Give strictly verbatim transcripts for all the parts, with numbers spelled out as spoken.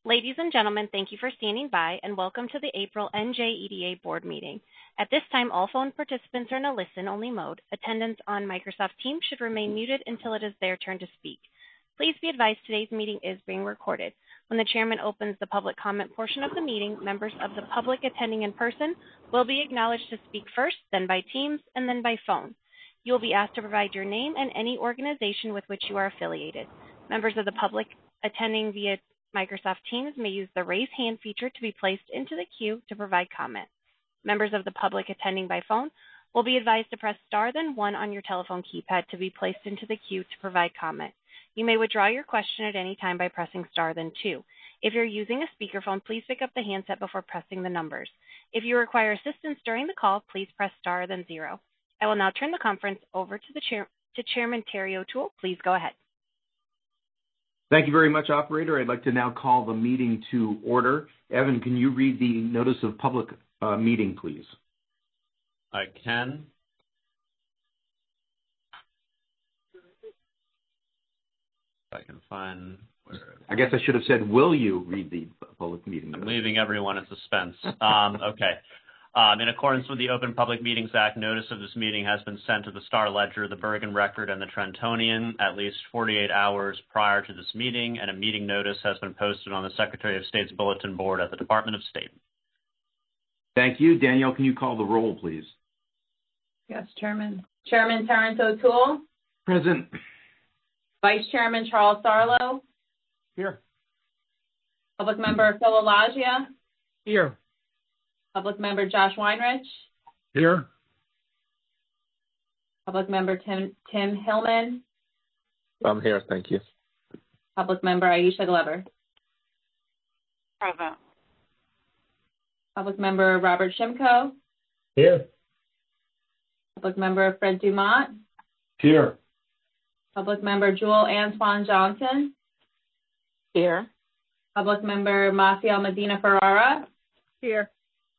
Ladies and gentlemen, thank you for standing by, and welcome to the April N J E D A Board Meeting. At this time, all phone participants are in a listen-only mode. Attendance on Microsoft Teams should remain muted until it is their turn to speak. Please be advised today's meeting is being recorded. When the chairman opens the public comment portion of the meeting, members of the public attending in person will be acknowledged to speak first, then by Teams, and then by phone. You will be asked to provide your name and any organization with which you are affiliated. Members of the public attending via Microsoft Teams may use the raise hand feature to be placed into the queue to provide comment. Members of the public attending by phone will be advised to press star then one on your telephone keypad to be placed into the queue to provide comment. You may withdraw your question at any time by pressing star then two. If you're using a speakerphone, please pick up the handset before pressing the numbers. If you require assistance during the call, please press star then zero. I will now turn the conference over to the chair, to Chairman Terry O'Toole. Please go ahead. Thank you very much, operator. I'd like to now call the meeting to order. Evan, can you read the notice of public uh, meeting, please? I can. If I can find where... I guess I should have said, will you read the public meeting notice? I'm leaving everyone in suspense. um, okay. Um, in accordance with the Open Public Meetings Act, notice of this meeting has been sent to the Star Ledger, the Bergen Record, and the Trentonian at least forty-eight hours prior to this meeting, and a meeting notice has been posted on the Secretary of State's bulletin board at the Department of State. Thank you. Danielle, can you call the roll, please? Yes, Chairman. Chairman Terrence O'Toole. Present. Vice Chairman Charles Sarlo. Here. Public Member Phil Elagia. Here. Public Member Josh Weinrich. Here. Public Member Tim Tim Hillman. I'm here, thank you. Public Member Aisha Glover. Present. Public Member Robert Shimko. Here. Public Member Fred Dumont. Here. Public Member Jewel Antoine Johnson. Here. Public Member Maciel Medina Ferrara. Here.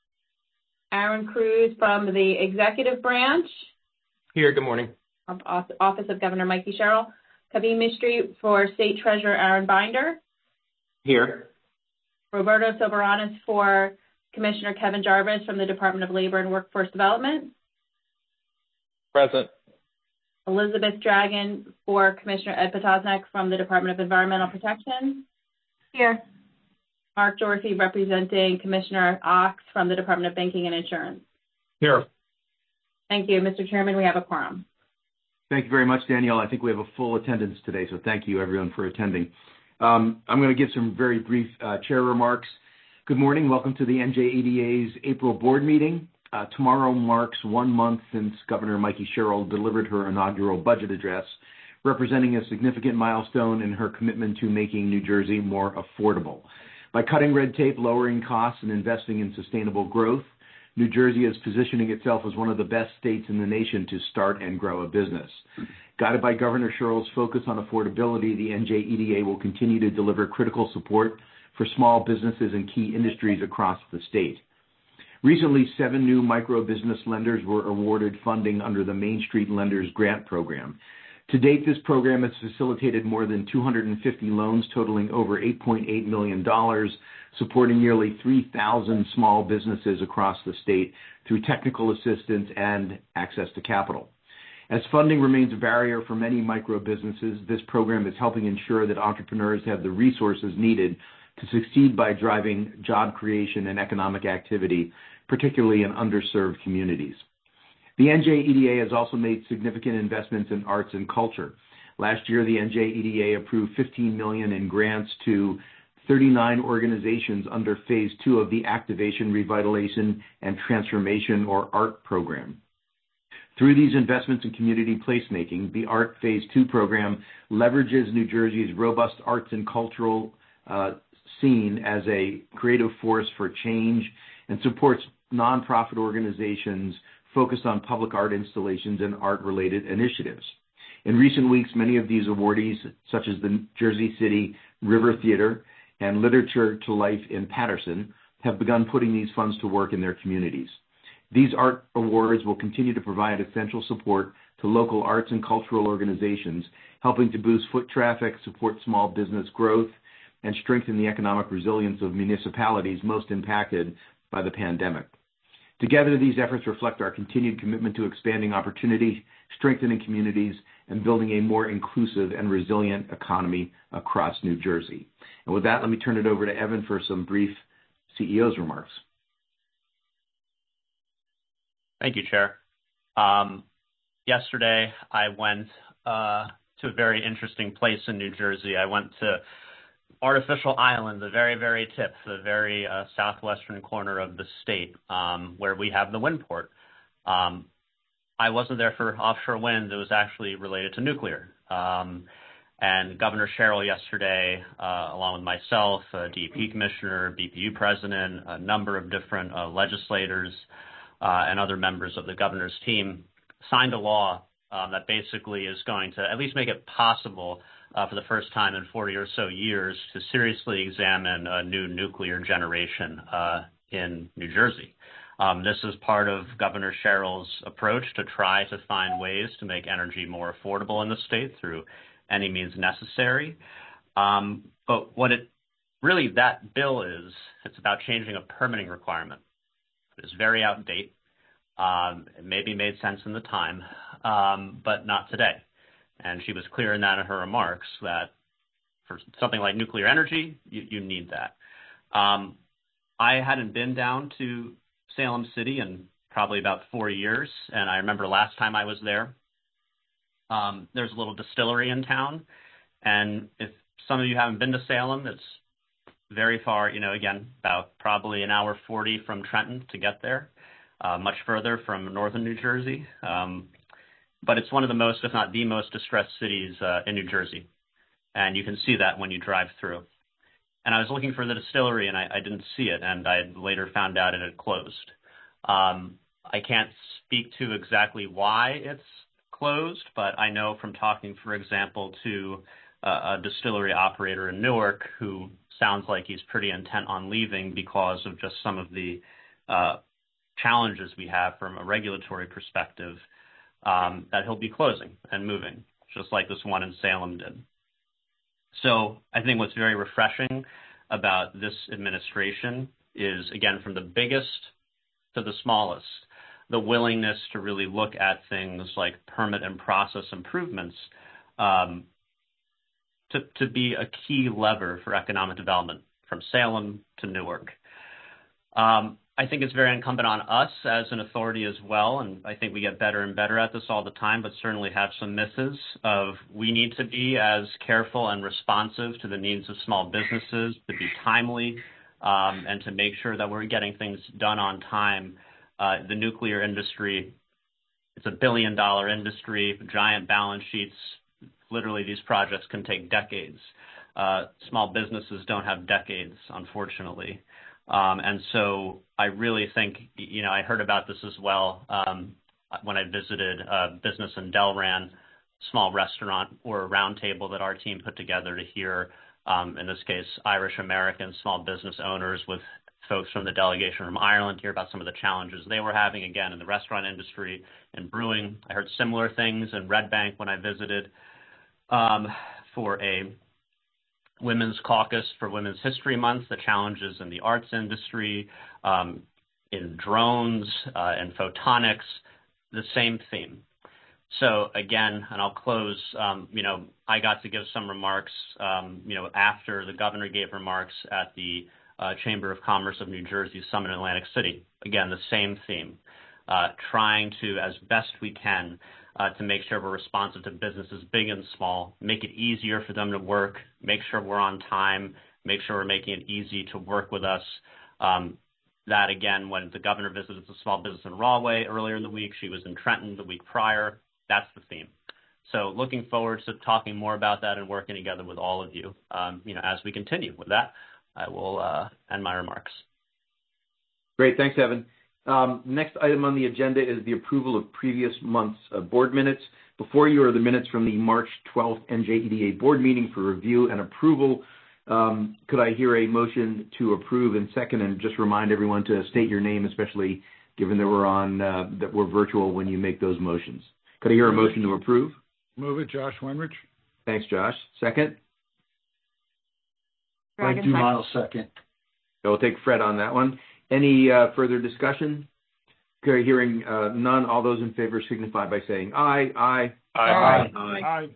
Aaron Cruz from the Executive Branch. Here, good morning. Office of Governor Mikey Sherrill. Kavim Mistry for State Treasurer Aaron Binder. Here. Roberto Soberanis for Commissioner Kevin Jarvis from the Department of Labor and Workforce Development. Present. Elizabeth Dragon for Commissioner Ed Potosnik from the Department of Environmental Protection. Here. Mark Dorsey representing Commissioner Ox from the Department of Banking and Insurance. Here. Thank you, Mister Chairman. We have a quorum. Thank you very much, Danielle. I think we have a full attendance today, so thank you, everyone, for attending. Um, I'm going to give some very brief uh, chair remarks. Good morning. Welcome to the N J E D A's April board meeting. Uh, tomorrow marks one month since Governor Mikey Sherrill delivered her inaugural budget address, representing a significant milestone in her commitment to making New Jersey more affordable. By cutting red tape, lowering costs, and investing in sustainable growth, New Jersey is positioning itself as one of the best states in the nation to start and grow a business. Guided by Governor Sherrill's focus on affordability, the N J E D A will continue to deliver critical support for small businesses and key industries across the state. Recently, seven new micro-business lenders were awarded funding under the Main Street Lenders Grant Program. To date, this program has facilitated more than two hundred fifty loans totaling over eight point eight million dollars, supporting nearly three thousand small businesses across the state through technical assistance and access to capital. As funding remains a barrier for many micro businesses, this program is helping ensure that entrepreneurs have the resources needed to succeed by driving job creation and economic activity, particularly in underserved communities. The N J E D A has also made significant investments in arts and culture. Last year, the N J E D A approved fifteen million dollars in grants to thirty-nine organizations under Phase two of the Activation, Revitalization, and Transformation, or ART program. Through these investments in community placemaking, the ART Phase two program leverages New Jersey's robust arts and cultural uh, scene as a creative force for change and supports nonprofit organizations focused on public art installations and art-related initiatives. In recent weeks, many of these awardees, such as the Jersey City River Theater and Literature to Life in Paterson, have begun putting these funds to work in their communities. These art awards will continue to provide essential support to local arts and cultural organizations, helping to boost foot traffic, support small business growth, and strengthen the economic resilience of municipalities most impacted by the pandemic. Together, these efforts reflect our continued commitment to expanding opportunity, strengthening communities, and building a more inclusive and resilient economy across New Jersey. And with that, let me turn it over to Evan for some brief C E O's remarks. Thank you, Chair. Um, yesterday, I went uh, to a very interesting place in New Jersey. I went to Artificial Island, the very, very tip, the very uh, southwestern corner of the state, um, where we have the wind port. Um, I wasn't there for offshore wind. It was actually related to nuclear. Um, and Governor Sherrill yesterday, uh, along with myself, a D E P commissioner, B P U president, a number of different uh, legislators, uh, and other members of the governor's team, signed a law uh, that basically is going to at least make it possible Uh, for the first time in forty or so years to seriously examine a new nuclear generation uh, in New Jersey. Um, this is part of Governor Sherrill's approach to try to find ways to make energy more affordable in the state through any means necessary. Um, but what it really, that bill is, it's about changing a permitting requirement. It's very outdated. Um, it maybe made sense in the time, um, but not today. And she was clear in that in her remarks that for something like nuclear energy, you, you need that. Um, I hadn't been down to Salem City in probably about four years, and I remember last time I was there, um, there's a little distillery in town, and if some of you haven't been to Salem, it's very far, you know, again, about probably an hour forty from Trenton to get there, uh, much further from northern New Jersey. Um, But it's one of the most, if not the most, distressed cities uh, in New Jersey. And you can see that when you drive through. And I was looking for the distillery, and I, I didn't see it, and I later found out it had closed. Um, I can't speak to exactly why it's closed, but I know from talking, for example, to uh, a distillery operator in Newark who sounds like he's pretty intent on leaving because of just some of the uh, challenges we have from a regulatory perspective, Um, that he'll be closing and moving, just like this one in Salem did. So I think what's very refreshing about this administration is, again, from the biggest to the smallest, the willingness to really look at things like permit and process improvements um, to, to be a key lever for economic development from Salem to Newark. Um, I think it's very incumbent on us as an authority as well, and I think we get better and better at this all the time, but certainly have some misses of we need to be as careful and responsive to the needs of small businesses, to be timely, um, and to make sure that we're getting things done on time. Uh, the nuclear industry, it's a billion dollar industry, giant balance sheets. Literally, these projects can take decades. Uh, small businesses don't have decades, unfortunately. Um, and so I really think, you know, I heard about this as well um, when I visited a business in Delran, small restaurant or a round table that our team put together to hear, um, in this case, Irish American small business owners with folks from the delegation from Ireland, hear about some of the challenges they were having, again, in the restaurant industry and brewing. I heard similar things in Red Bank when I visited um, for a Women's Caucus for Women's History Month, the challenges in the arts industry, um, in drones, uh, and photonics, the same theme. So again, and I'll close, um, you know, I got to give some remarks, um, you know, after the governor gave remarks at the uh, Chamber of Commerce of New Jersey Summit in Atlantic City. Again, the same theme, uh, trying to, as best we can, Uh, to make sure we're responsive to businesses big and small, make it easier for them to work, make sure we're on time, make sure we're making it easy to work with us. Um, that, again, when the governor visited the small business in Rahway earlier in the week, she was in Trenton the week prior. That's the theme. So looking forward to talking more about that and working together with all of you, um, you know, as we continue. With that, I will uh, end my remarks. Great. Thanks, Evan. Um, next item on the agenda is the approval of previous month's uh, board minutes. Before you are the minutes from the March twelfth N J E D A board meeting for review and approval. Um, could I hear a motion to approve? And second, and just remind everyone to state your name, especially given that we're on uh, that we're virtual when you make those motions. Could I hear a motion to approve? Move it, Josh Wenrich. Thanks, Josh. Second? Frank Dumont, second. So we'll take Fred on that one. Any uh, further discussion? Okay, hearing uh, none, all those in favor signify by saying aye. Aye. Aye. Aye. Aye. Aye.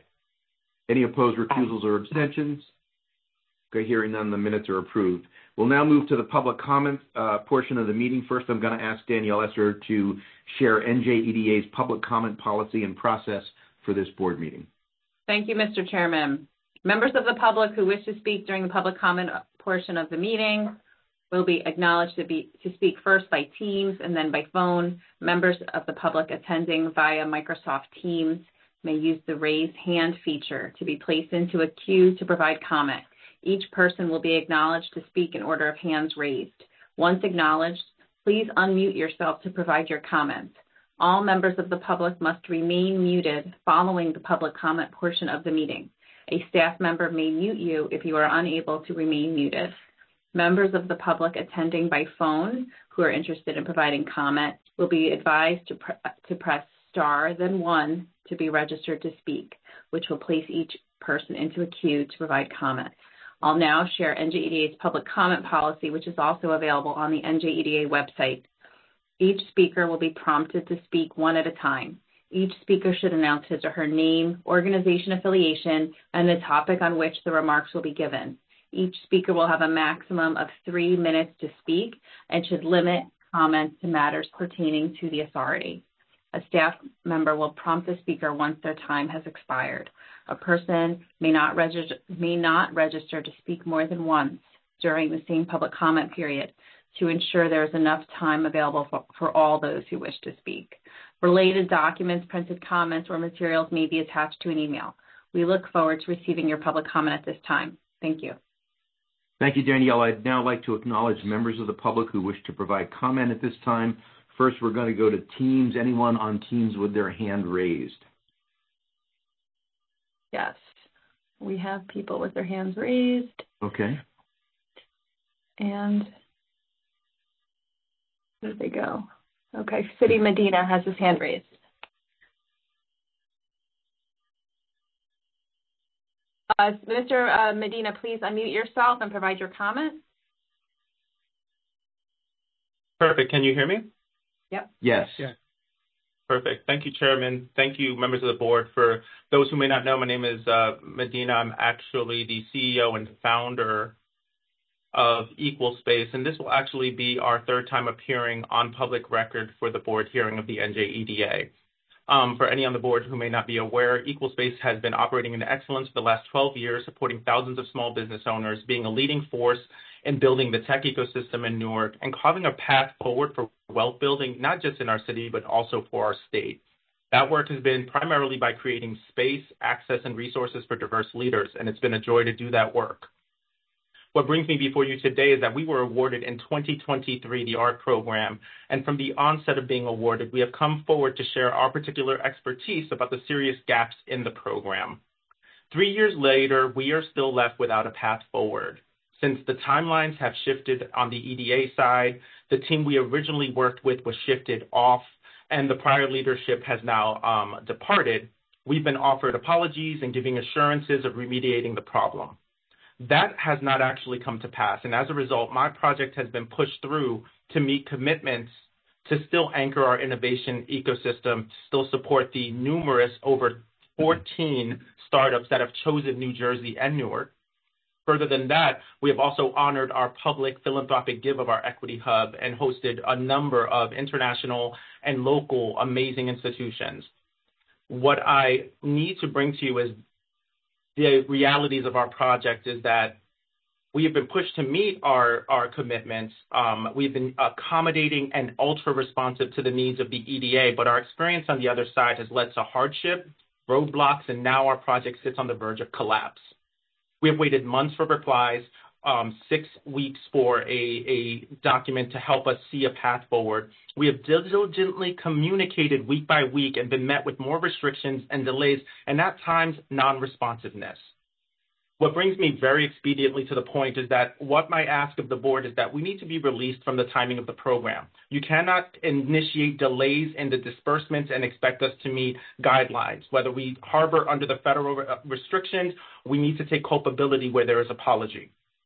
Any opposed, recusals, or abstentions? Okay, hearing none, the minutes are approved. We'll now move to the public comment uh, portion of the meeting. First, I'm going to ask Danielle Esser to share N J E D A's public comment policy and process for this board meeting. Thank you, Mister Chairman. Members of the public who wish to speak during the public comment portion of the meeting will be acknowledged to, be, to speak first by Teams and then by phone. Members of the public attending via Microsoft Teams may use the raise hand feature to be placed into a queue to provide comment. Each person will be acknowledged to speak in order of hands raised. Once acknowledged, please unmute yourself to provide your comments. All members of the public must remain muted following the public comment portion of the meeting. A staff member may mute you if you are unable to remain muted. Members of the public attending by phone who are interested in providing comment will be advised to, pre- to press star, then one to be registered to speak, which will place each person into a queue to provide comment. I'll now share N J E D A's public comment policy, which is also available on the N J E D A website. Each speaker will be prompted to speak one at a time. Each speaker should announce his or her name, organization affiliation, and the topic on which the remarks will be given. Each speaker will have a maximum of three minutes to speak and should limit comments to matters pertaining to the authority. A staff member will prompt the speaker once their time has expired. A person may not register, may not register to speak more than once during the same public comment period to ensure there is enough time available for, for all those who wish to speak. Related documents, printed comments, or materials may be attached to an email. We look forward to receiving your public comment at this time. Thank you. Thank you, Danielle. I'd now like to acknowledge members of the public who wish to provide comment at this time. First, we're going to go to Teams. Anyone on Teams with their hand raised? Yes, we have people with their hands raised. Okay. And where did they go? Okay, City Medina has his hand raised. Uh, Mister Uh, Medina, please unmute yourself and provide your comment. Perfect. Can you hear me? Yep. Yes. Yeah. Perfect. Thank you, Chairman. Thank you, members of the board. For those who may not know, my name is uh, Medina. I'm actually the C E O and founder of Equal Space, and this will actually be our third time appearing on public record for the board hearing of the N J E D A. Um, for any on the board who may not be aware, Equal Space has been operating in excellence for the last twelve years, supporting thousands of small business owners, being a leading force in building the tech ecosystem in Newark, and carving a path forward for wealth building, not just in our city, but also for our state. That work has been primarily by creating space, access, and resources for diverse leaders, and it's been a joy to do that work. What brings me before you today is that we were awarded in twenty twenty-three the ART program, and from the onset of being awarded, we have come forward to share our particular expertise about the serious gaps in the program. Three years later, we are still left without a path forward. Since the timelines have shifted on the E D A side, the team we originally worked with was shifted off, and the prior leadership has now um, departed, we've been offered apologies and giving assurances of remediating the problem. That has not actually come to pass, and as a result, my project has been pushed through to meet commitments to still anchor our innovation ecosystem, to still support the numerous over fourteen startups that have chosen New Jersey and Newark. Further than that, we have also honored our public philanthropic give of our Equity Hub and hosted a number of international and local amazing institutions. What I need to bring to you is the realities of our project is that we have been pushed to meet our, our commitments. Um, we've been accommodating and ultra responsive to the needs of the E D A, but our experience on the other side has led to hardship, roadblocks, and now our project sits on the verge of collapse. We have waited months for replies, um, six weeks for a, a document to help us see a path forward. We have diligently communicated week by week and been met with more restrictions and delays, and at times non-responsiveness. What brings me very expediently to the point is that what my ask of the board is that we need to be released from the timing of the program. You cannot initiate delays in the disbursements and expect us to meet guidelines. Whether we harbor under the federal restrictions, we need to take culpability where there is apology.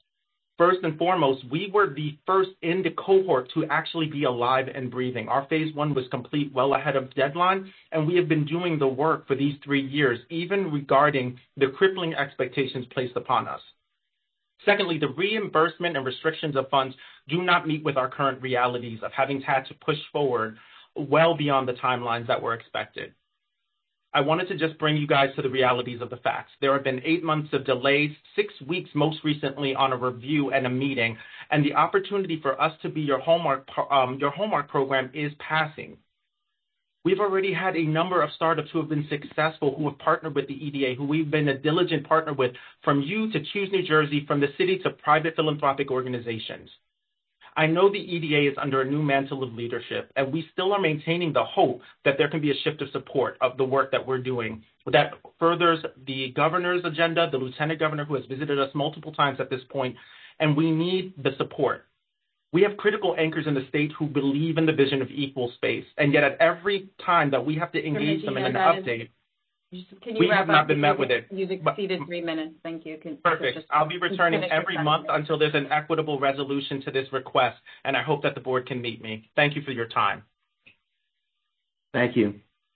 First and foremost, we were the first in the cohort to actually be alive and breathing. Our phase one was complete well ahead of deadline, and we have been doing the work for these three years, even regarding the crippling expectations placed upon us. Secondly, the reimbursement and restrictions of funds do not meet with our current realities of having had to push forward well beyond the timelines that were expected. I wanted to just bring you guys to the realities of the facts. There have been eight months of delays, six weeks most recently on a review and a meeting, and the opportunity for us to be your homework, um, your homework program is passing. We've already had a number of startups who have been successful, who have partnered with the E D A, who we've been a diligent partner with, from you to Choose New Jersey, from the city to private philanthropic organizations. I know the E D A is under a new mantle of leadership, and we still are maintaining the hope that there can be a shift of support of the work that we're doing that furthers the governor's agenda, the lieutenant governor who has visited us multiple times at this point, and we need the support. We have critical anchors in the state who believe in the vision of equal space, and yet at every time that we have to engage them in an update, Can you we wrap have not up? been met with it. You've exceeded three minutes. Thank you. Can, Perfect. just, I'll be returning every your month sentence. until there's an equitable resolution to this request, and I hope that the board can meet me. Thank you for your time. Thank you.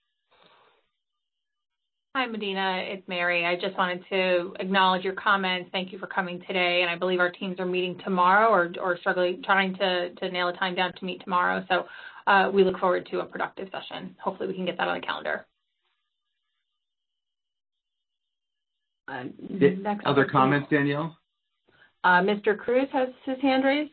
Hi, Medina. It's Mary. I just wanted to acknowledge your comments. Thank you for coming today. And I believe our teams are meeting tomorrow or, or struggling, trying to, to nail a time down to meet tomorrow. So uh, we look forward to a productive session. Hopefully we can get that on the calendar. Uh, Did, next other person. comments, Danielle? Uh, Mister Cruz has his hand raised.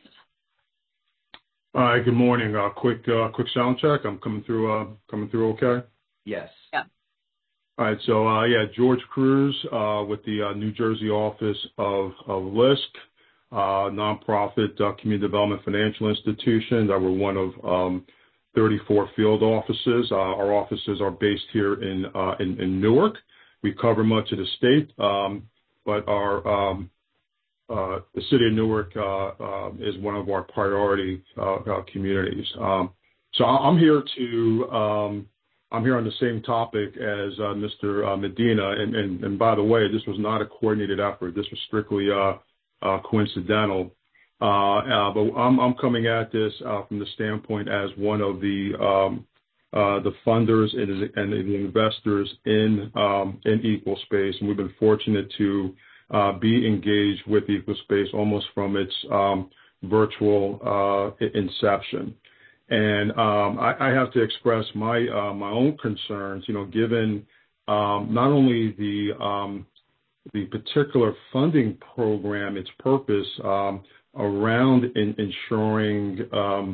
Hi, good morning. Uh, quick, uh, quick sound check. I'm coming through. Uh, coming through. Okay. Yes. Yeah. All right. So, uh, yeah, George Cruz uh, with the uh, New Jersey office of of L I S C, uh, nonprofit uh, community development financial institution. That we're one of um, thirty-four field offices. Uh, our offices are based here in uh, in, in Newark. We cover much of the state, um, but our um, uh, the city of Newark uh, uh, is one of our priority uh, uh, communities. Um, so I'm here to um, I'm here on the same topic as uh, Mister Uh, Medina, and, and and by the way, this was not a coordinated effort. This was strictly uh, uh, coincidental. Uh, uh, but I'm I'm coming at this uh, from the standpoint as one of the um, Uh, the funders and, and the investors in um, in Equal Space, and we've been fortunate to uh, be engaged with Equal Space almost from its um, virtual uh, inception. And um, I, I have to express my uh, my own concerns, you know, given um, not only the um, the particular funding program, its purpose um, around in, ensuring um,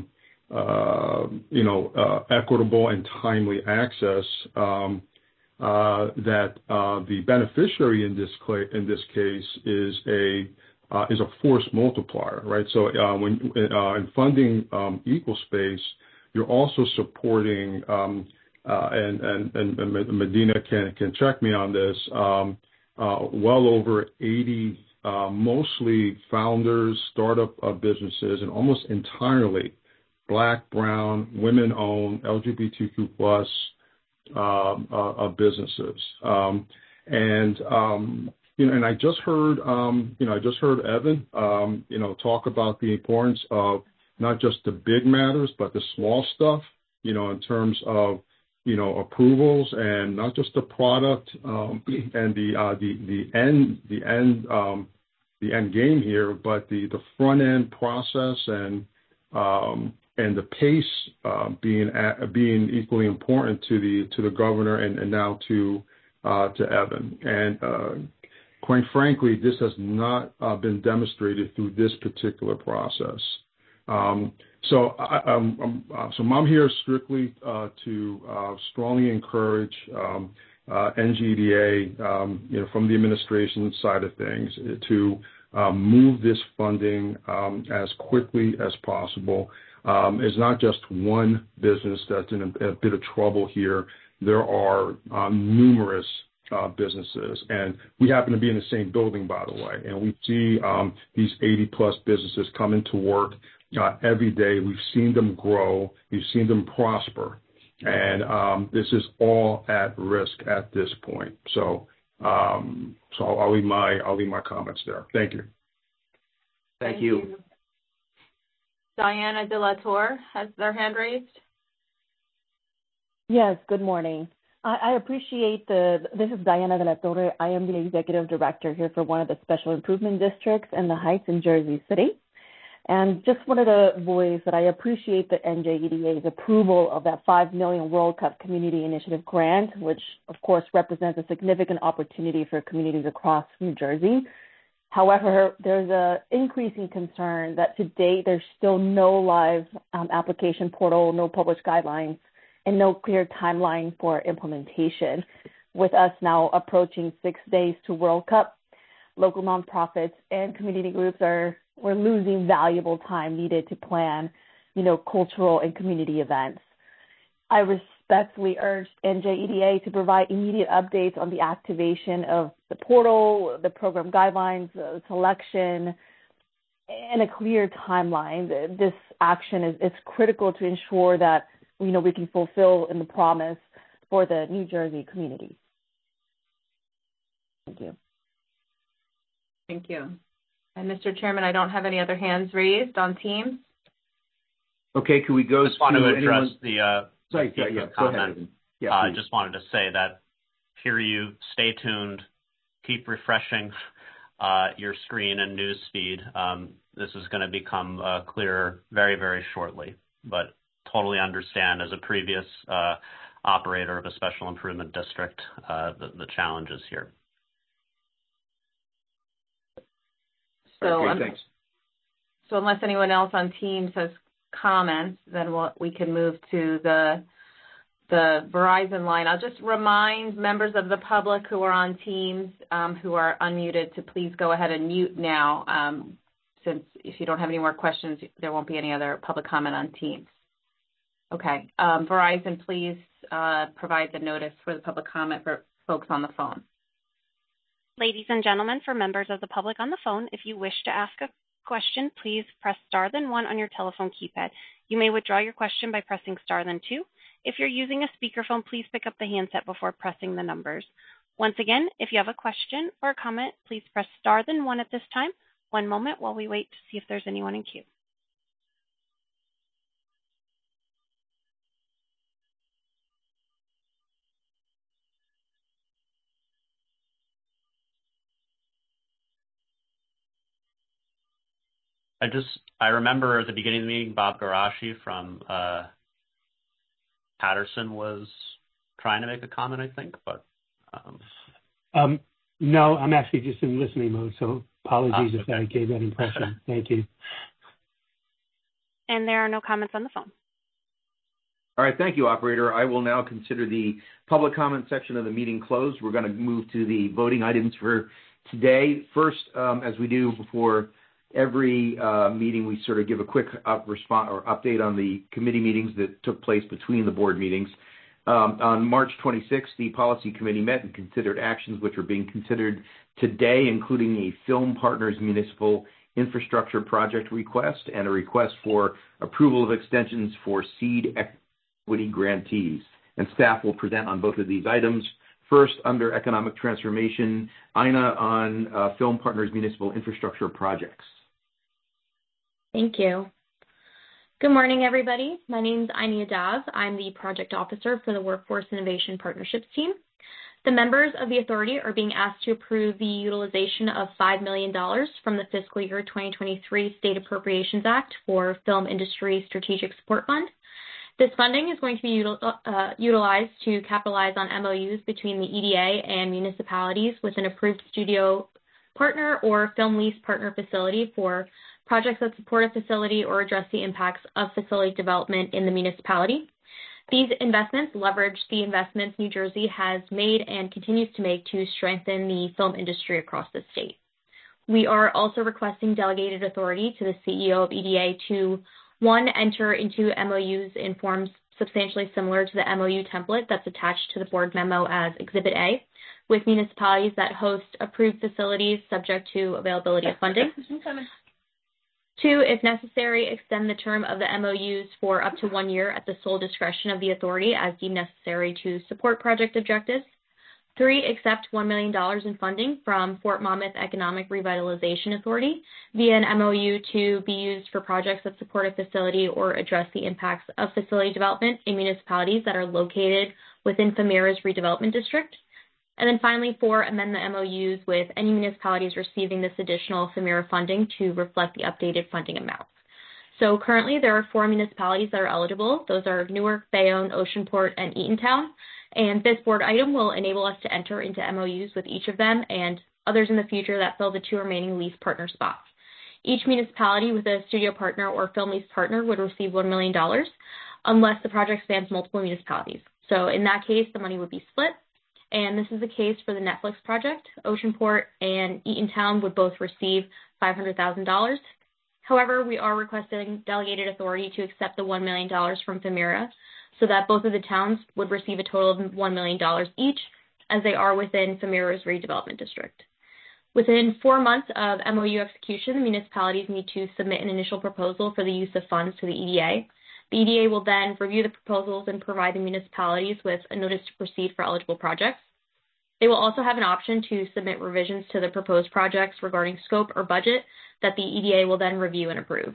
Uh, you know, uh, equitable and timely access, um, uh, that uh, the beneficiary in this cl- in this case is a uh, is a force multiplier, right? So uh, when uh, in funding um, Equal Space, you're also supporting, um, uh, and, and and Medina can can check me on this, um, uh, well over eighty, uh, mostly founders, startup uh, businesses, and almost entirely Black, brown, women-owned, L G B T Q plus um, uh, uh, businesses, um, and um, you know, and I just heard, um, you know, I just heard Evan, um, you know, talk about the importance of not just the big matters, but the small stuff, you know, in terms of, you know, approvals and not just the product um, and the uh, the the end the end um, the end game here, but the the front end process and um, and the pace uh, being at, being equally important to the to the governor and, and now to uh, to Evan. And uh, quite frankly, this has not uh, been demonstrated through this particular process. Um, so I, I'm, I'm, uh, so I'm here strictly uh, to uh, strongly encourage um, uh, N G D A, um, you know, from the administration side of things, to uh, move this funding um, as quickly as possible. Um, it's not just one business that's in a, a bit of trouble here. There are um, numerous uh, businesses, and we happen to be in the same building, by the way, and we see um, these eighty plus businesses come into work uh, every day. We've seen them grow. We've seen them prosper, and um, this is all at risk at this point. So, um, so I'll, I'll leave my I'll leave my comments there. Thank you. Thank, Thank you. you. Diana De La Torre has their hand raised. Yes, good morning. I, I appreciate the, this is Diana De La Torre. I am the executive director here for one of the special improvement districts in the Heights in Jersey City. And just wanted to voice that I appreciate the N J E D A's approval of that five million dollars World Cup Community Initiative grant, which of course represents a significant opportunity for communities across New Jersey. However, there's an increasing concern that to date there's still no live um, application portal, no published guidelines, and no clear timeline for implementation. With us now approaching six days to World Cup, local nonprofits and community groups are we're losing valuable time needed to plan, you know, cultural and community events. I respectfully urge N J E D A to provide immediate updates on the activation of the portal, the program guidelines, uh, selection, and a clear timeline. This action is, is critical to ensure that, you know, we can fulfill in the promise for the New Jersey community. Thank you. Thank you. And Mister Chairman, I don't have any other hands raised on Teams. Okay, can we go just want to address anyone? the, uh, Sorry, the yeah, yeah, comment. go ahead. Yeah, I uh, just wanted to say that, hear you, stay tuned, keep refreshing uh, your screen and news feed. Um, this is going to become uh, clearer very, very shortly, but totally understand as a previous uh, operator of a special improvement district uh, the, the challenges here. So, okay, um, thanks. so unless anyone else on Teams has comments, then we'll, we can move to the the Verizon line. I'll just remind members of the public who are on Teams um, who are unmuted to please go ahead and mute now, um, since if you don't have any more questions, there won't be any other public comment on Teams. Okay. Um, Verizon, please uh, provide the notice for the public comment for folks on the phone. Ladies and gentlemen, for members of the public on the phone, if you wish to ask a question, please press star then one on your telephone keypad. You may withdraw your question by pressing star then two. If you're using a speakerphone, please pick up the handset before pressing the numbers. Once again, if you have a question or a comment, please press star then one at this time. One moment while we wait to see if there's anyone in queue. I just, I remember at the beginning of the meeting, Bob Garashi from uh, Patterson was trying to make a comment, I think, but. Um, um, no, I'm actually just in listening mode, so apologies ah, okay. if I gave that impression. Thank you. And there are no comments on the phone. All right, thank you, operator. I will now consider the public comment section of the meeting closed. We're going to move to the voting items for today. First, um, as we do before every uh, meeting, we sort of give a quick up response or update on the committee meetings that took place between the board meetings. Um, on March twenty-sixth, the policy committee met and considered actions which are being considered today, including a Film Partners Municipal Infrastructure Project request and a request for approval of extensions for seed equity grantees. And staff will present on both of these items. First, under Economic Transformation, Ina on uh, Film Partners Municipal Infrastructure Projects. Thank you. Good morning, everybody. My name is Ina Daz. I'm the project officer for the Workforce Innovation Partnerships team. The members of the authority are being asked to approve the utilization of five million dollars from the fiscal year twenty twenty-three State Appropriations Act for Film Industry Strategic Support Fund. This funding is going to be util uh, utilized to capitalize on M O Us between the E D A and municipalities with an approved studio partner or film lease partner facility for projects that support a facility or address the impacts of facility development in the municipality. These investments leverage the investments New Jersey has made and continues to make to strengthen the film industry across the state. We are also requesting delegated authority to the C E O of E D A to, one, enter into M O Us in forms substantially similar to the M O U template that's attached to the board memo as Exhibit A, with municipalities that host approved facilities subject to availability of funding. Two, if necessary, extend the term of the M O Us for up to one year at the sole discretion of the authority as deemed necessary to support project objectives. Three, accept one million dollars in funding from Fort Monmouth Economic Revitalization Authority via an M O U to be used for projects that support a facility or address the impacts of facility development in municipalities that are located within FEMERA's redevelopment district. And then finally, four, amend the M O Us with any municipalities receiving this additional FEMERA funding to reflect the updated funding amounts. So currently there are four municipalities that are eligible. Those are Newark, Bayonne, Oceanport, and Eatontown. And this board item will enable us to enter into M O Us with each of them and others in the future that fill the two remaining lease partner spots. Each municipality with a studio partner or film lease partner would receive one million dollars unless the project spans multiple municipalities. So in that case, the money would be split. And this is the case for the Netflix project. Oceanport and Eatontown would both receive five hundred thousand dollars. However, we are requesting delegated authority to accept the one million dollars from FEMERA so that both of the towns would receive a total of one million dollars each, as they are within FEMERA's redevelopment district. Within four months of M O U execution, the municipalities need to submit an initial proposal for the use of funds to the E D A. The E D A will then review the proposals and provide the municipalities with a notice to proceed for eligible projects. They will also have an option to submit revisions to the proposed projects regarding scope or budget that the E D A will then review and approve.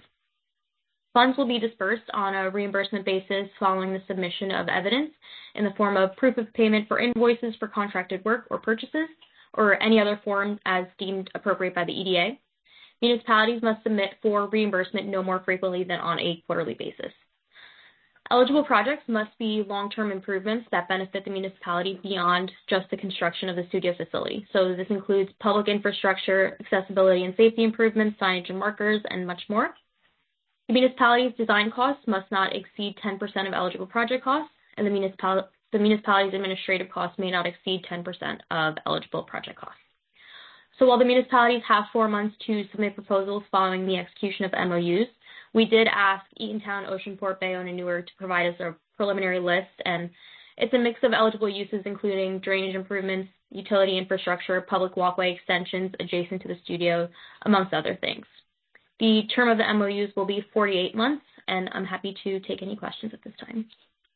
Funds will be dispersed on a reimbursement basis following the submission of evidence in the form of proof of payment for invoices for contracted work or purchases, or any other form as deemed appropriate by the E D A. Municipalities must submit for reimbursement no more frequently than on a quarterly basis. Eligible projects must be long-term improvements that benefit the municipality beyond just the construction of the studio facility. So this includes public infrastructure, accessibility and safety improvements, signage and markers, and much more. The municipality's design costs must not exceed ten percent of eligible project costs, and the, municipal- the municipality's administrative costs may not exceed ten percent of eligible project costs. So while the municipalities have four months to submit proposals following the execution of M O Us, we did ask Eatontown, Oceanport, Bayonne, and Newark to provide us a preliminary list, and it's a mix of eligible uses including drainage improvements, utility infrastructure, public walkway extensions adjacent to the studio, amongst other things. The term of the M O Us will be forty-eight months, and I'm happy to take any questions at this time.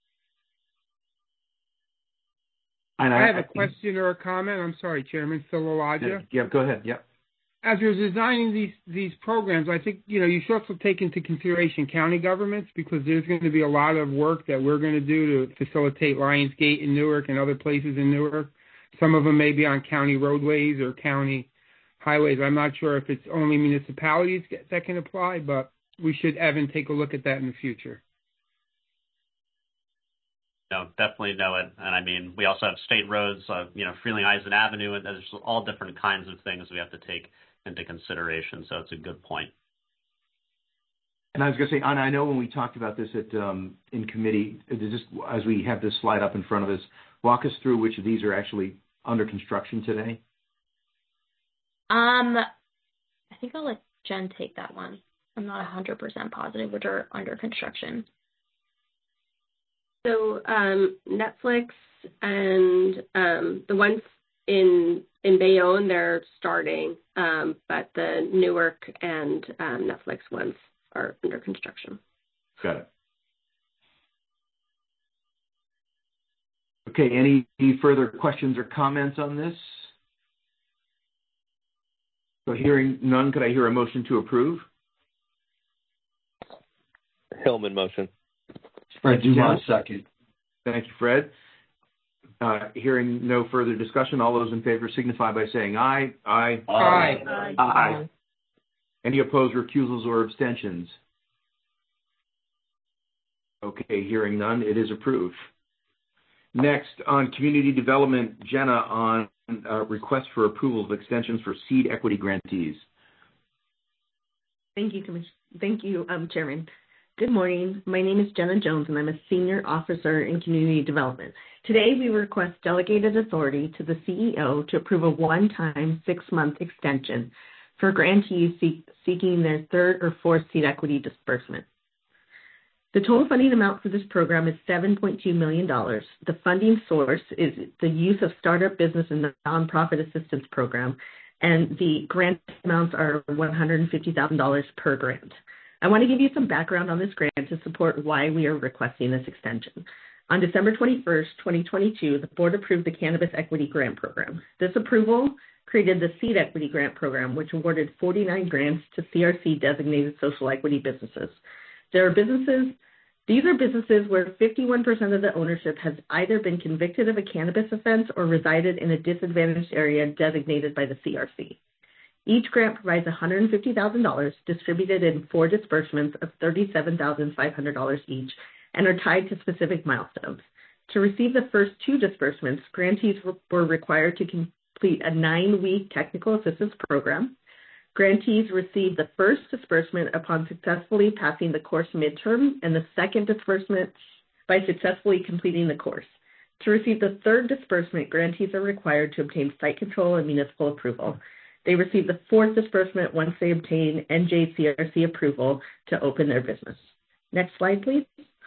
I have a question or a comment. I'm sorry, Chairman Philologia. Yeah, go ahead. Yep. As you're designing these these programs, I think, you know, you should also take into consideration county governments, because there's going to be a lot of work that we're going to do to facilitate Lionsgate in Newark and other places in Newark. Some of them may be on county roadways or county highways. I'm not sure if it's only municipalities that can apply, but we should, Evan, take a look at that in the future. No, definitely know it. And I mean, we also have state roads, uh, you know, Freeling-Eisen Avenue, and there's all different kinds of things we have to take into consideration. So it's a good point. And I was going to say, Anna, I know when we talked about this at um, in committee, just as we have this slide up in front of us, walk us through which of these are actually under construction today. Um, I think I'll let Jen take that one. I'm not one hundred percent positive which are under construction. So um, Netflix and um, the ones in in Bayonne, they're starting, um, but the Newark and um, Netflix ones are under construction. Got it. Okay, any, any further questions or comments on this? So hearing none, could I hear a motion to approve? Hillman motion. Fred Dumont, second. Thank you, Fred. Uh, hearing no further discussion, all those in favor signify by saying aye. Aye. Aye. Aye. Aye. Aye. Any opposed, recusals, or abstentions? Okay, hearing none, it is approved. Next, on community development, Jenna, on uh, request for approval of extensions for seed equity grantees. Thank you, Commissioner. Thank you, um, Chairman. Good morning. My name is Jenna Jones, and I'm a Senior Officer in Community Development. Today, we request delegated authority to the C E O to approve a one-time six-month extension for grantees seek, seeking their third or fourth seed equity disbursement. The total funding amount for this program is seven point two million dollars. The funding source is the use of Startup Business and Nonprofit Assistance Program, and the grant amounts are one hundred fifty thousand dollars per grant. I want to give you some background on this grant to support why we are requesting this extension. On December twenty-first, twenty twenty-two, the board approved the Cannabis Equity Grant Program. This approval created the Seed Equity Grant Program, which awarded forty-nine grants to C R C-designated social equity businesses. There are businesses, these are businesses where fifty-one percent of the ownership has either been convicted of a cannabis offense or resided in a disadvantaged area designated by the C R C. Each grant provides one hundred fifty thousand dollars distributed in four disbursements of thirty-seven thousand five hundred dollars each and are tied to specific milestones. To receive the first two disbursements, grantees were required to complete a nine-week technical assistance program. Grantees received the first disbursement upon successfully passing the course midterm and the second disbursement by successfully completing the course. To receive the third disbursement, grantees are required to obtain site control and municipal approval. They receive the fourth disbursement once they obtain N J C R C approval to open their business. Next slide, please.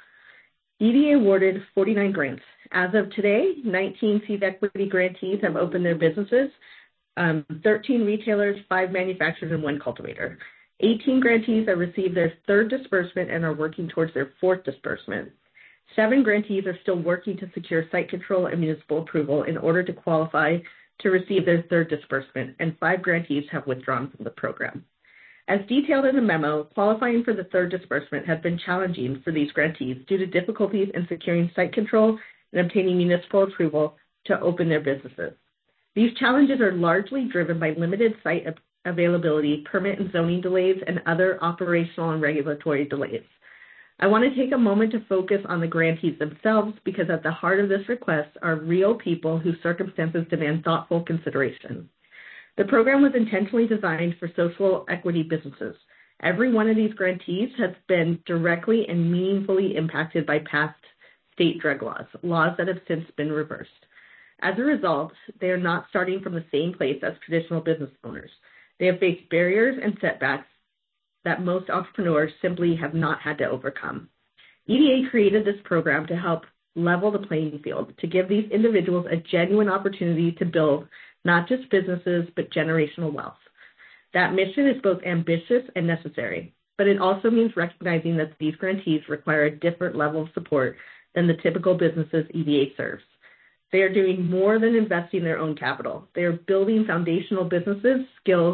E D A awarded forty-nine grants. As of today, nineteen Seed Equity grantees have opened their businesses, um, thirteen retailers, five manufacturers, and one cultivator. eighteen grantees have received their third disbursement and are working towards their fourth disbursement. Seven grantees are still working to secure site control and municipal approval in order to qualify to receive their third disbursement, and five grantees have withdrawn from the program. As detailed in the memo, qualifying for the third disbursement has been challenging for these grantees due to difficulties in securing site control and obtaining municipal approval to open their businesses. These challenges are largely driven by limited site availability, permit and zoning delays, and other operational and regulatory delays. I want to take a moment to focus on the grantees themselves because at the heart of this request are real people whose circumstances demand thoughtful consideration. The program was intentionally designed for social equity businesses. Every one of these grantees has been directly and meaningfully impacted by past state drug laws, laws that have since been reversed. As a result, they are not starting from the same place as traditional business owners. They have faced barriers and setbacks that most entrepreneurs simply have not had to overcome. E D A created this program to help level the playing field, to give these individuals a genuine opportunity to build not just businesses, but generational wealth. That mission is both ambitious and necessary, but it also means recognizing that these grantees require a different level of support than the typical businesses E D A serves. They are doing more than investing their own capital. They are building foundational businesses, skills,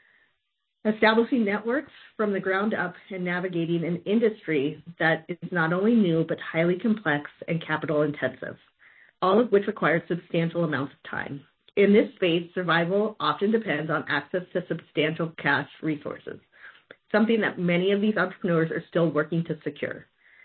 establishing networks from the ground up, and navigating an industry that is not only new, but highly complex and capital intensive, all of which requires substantial amounts of time. In this space, survival often depends on access to substantial cash resources, something that many of these entrepreneurs are still working to secure.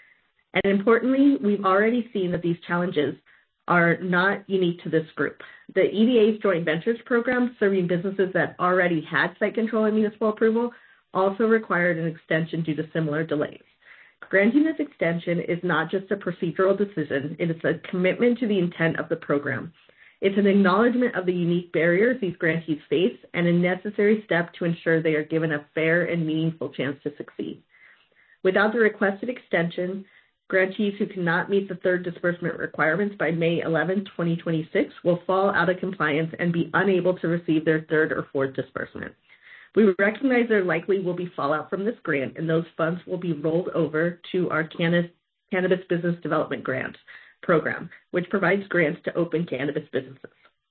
And importantly, we've already seen that these challenges are not unique to this group. The E D A's Joint Ventures program, serving businesses that already had site control and municipal approval, also required an extension due to similar delays. Granting this extension is not just a procedural decision, it is a commitment to the intent of the program. It's an acknowledgement of the unique barriers these grantees face and a necessary step to ensure they are given a fair and meaningful chance to succeed. Without the requested extension, grantees who cannot meet the third disbursement requirements by May eleventh, twenty twenty-six will fall out of compliance and be unable to receive their third or fourth disbursement. We recognize there likely will be fallout from this grant, and those funds will be rolled over to our Cannabis Business Development Grant program, which provides grants to open cannabis businesses.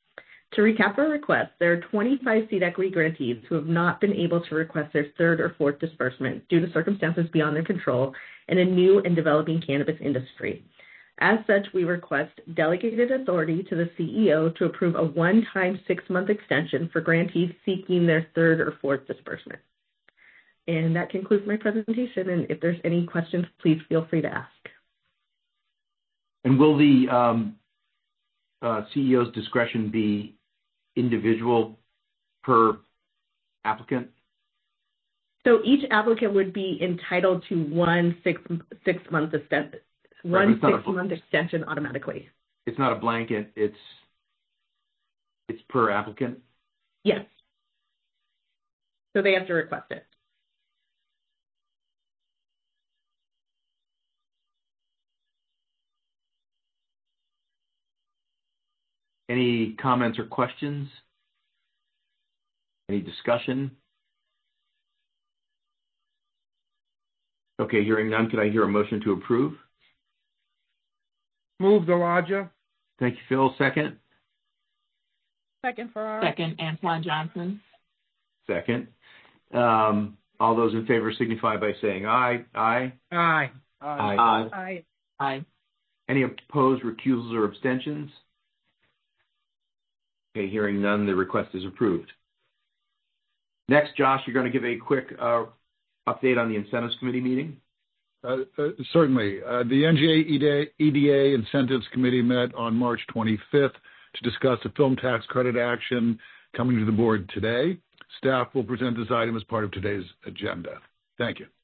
To recap our request, there are twenty-five Seed Equity grantees who have not been able to request their third or fourth disbursement due to circumstances beyond their control in a new and developing cannabis industry. As such, we request delegated authority to the C E O to approve a one-time six-month extension for grantees seeking their third or fourth disbursement. And that concludes my presentation, and if there's any questions, please feel free to ask. And will the um, uh, C E O's discretion be individual per applicant? So each applicant would be entitled to one six six month extension, one right, six month extension automatically. It's not a blanket. It's it's per applicant. Yes. So they have to request it. Any comments or questions? Any discussion? Okay, hearing none, could I hear a motion to approve? Move Delodja. Thank you, Phil. Second? Second Ferrara. Second, Antoine Johnson. Second. Um, all those in favor signify by saying aye. Aye. Aye. Aye. Aye. Aye. Aye. Any opposed, recusals, or abstentions? Okay, hearing none, the request is approved. Next, Josh, you're going to give a quick uh, update on the Incentives Committee meeting? Uh, uh, certainly. Uh, the N J A E D A Incentives Committee met on March twenty-fifth to discuss a film tax credit action coming to the board today. Staff will present this item as part of today's agenda. Thank you.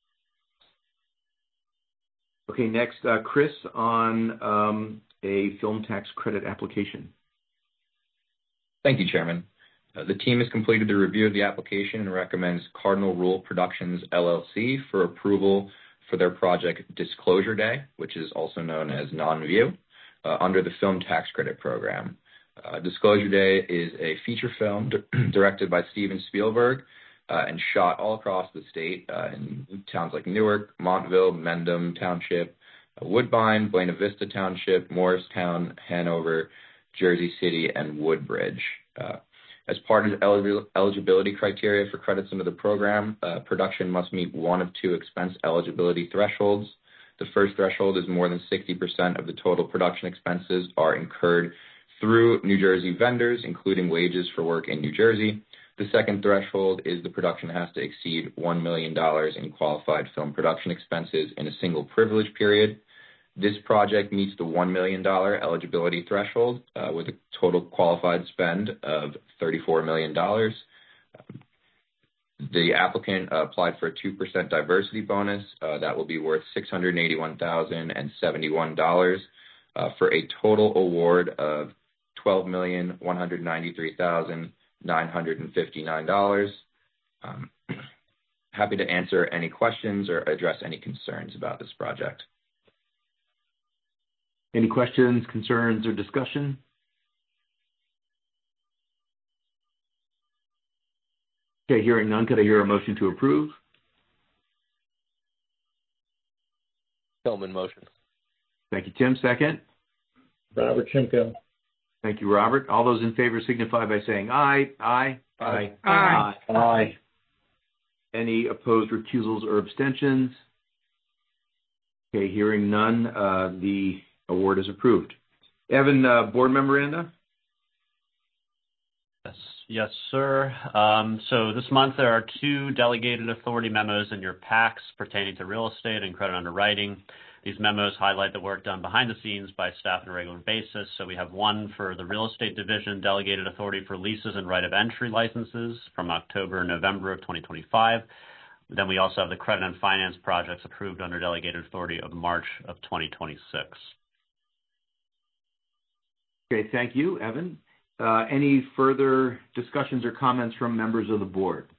Okay, next, uh, Chris, on um, a film tax credit application. Thank you, Chairman. Uh, the team has completed the review of the application and recommends Cardinal Rule Productions, L L C, for approval for their project Disclosure Day, which is also known as Non-View, uh, under the Film Tax Credit Program. Uh, Disclosure Day is a feature film di- directed by Steven Spielberg uh, and shot all across the state uh, in towns like Newark, Montville, Mendham Township, uh, Woodbine, Buena Vista Township, Morristown, Hanover, Jersey City, and Woodbridge. Uh, as part of the eligibility criteria for credits under the program, uh, production must meet one of two expense eligibility thresholds. The first threshold is more than sixty percent of the total production expenses are incurred through New Jersey vendors, including wages for work in New Jersey. The second threshold is the production has to exceed one million dollars in qualified film production expenses in a single privilege period. This project meets the one million dollars eligibility threshold uh, with a total qualified spend of thirty-four million dollars. The applicant uh, applied for a two percent diversity bonus uh, that will be worth six hundred eighty-one thousand seventy-one dollars uh, for a total award of twelve million one hundred ninety-three thousand nine hundred fifty-nine dollars. Um, happy to answer any questions or address any concerns about this project. Any questions, concerns, or discussion? Okay, hearing none, could I hear a motion to approve? Hillman motion. Thank you, Tim. Second? Robert Shimko. Thank you, Robert. All those in favor signify by saying aye. Aye. Aye. Aye. Aye. Aye. Any opposed, recusals, or abstentions? Okay, hearing none, uh, the award is approved. Evan, uh, board memoranda? Yes, yes, sir. Um, so this month there are two delegated authority memos in your packs pertaining to real estate and credit underwriting. These memos highlight the work done behind the scenes by staff on a regular basis. So we have one for the real estate division, delegated authority for leases and right of entry licenses from October and November of twenty twenty-five. Then we also have the credit and finance projects approved under delegated authority of March of twenty twenty-six. Okay, thank you, Evan. Uh, any further discussions or comments from members of the board?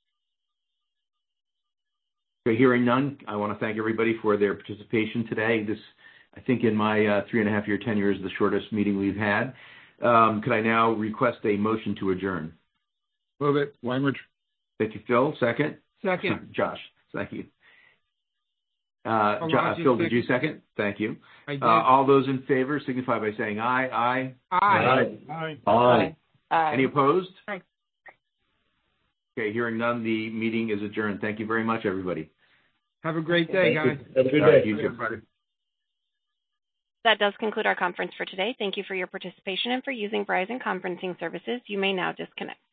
Okay, hearing none, I want to thank everybody for their participation today. This, I think, in my uh, three and a half year tenure is the shortest meeting we've had. Um, could I now request a motion to adjourn? Move it. Language. Thank you, Phil. Second? Second. Josh, thank you. Uh, Oh, Jo- Roger, Phil, did you second. second? Thank you. I did. Uh, all those in favor signify by saying aye. Aye. Aye. Aye. Aye. Aye. Any opposed? Aye. Okay, hearing none, the meeting is adjourned. Thank you very much, everybody. Have a great day, Thank guys. you. Have a good All right, day. you too. That does conclude our conference for today. Thank you for your participation and for using Verizon Conferencing Services. You may now disconnect.